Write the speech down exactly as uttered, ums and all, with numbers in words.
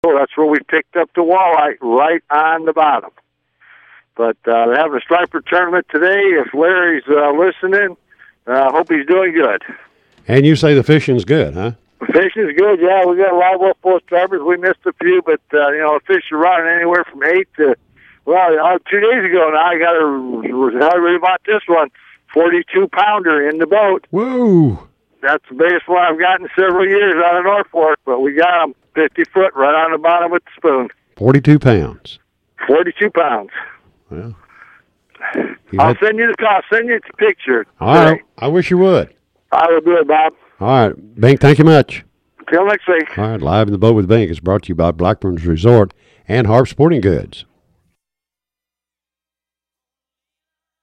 That's where we picked up the walleye, right on the bottom. But uh, they're having a striper tournament today. If Larry's uh, listening, I uh, hope he's doing good. And you say the fishing's good, huh? The fishing's good, yeah. We got a live well full of stripers. We missed a few, but, uh, you know, the fish are running anywhere from eight to, well, uh, two days ago now, I got a, I really bought this one, forty-two pounder in the boat. Whoa. That's the biggest one I've gotten in several years out of North Fork, but we got them fifty foot right on the bottom with the spoon. forty-two pounds. forty-two pounds. Well, I'll had... send you the I'll send you the picture. All right. I wish you would. I will do it, Bob. All right. Bink, thank you much. Till next week. All right. Live in the Boat with Bink is brought to you by Blackburn's Resort and Harp Sporting Goods.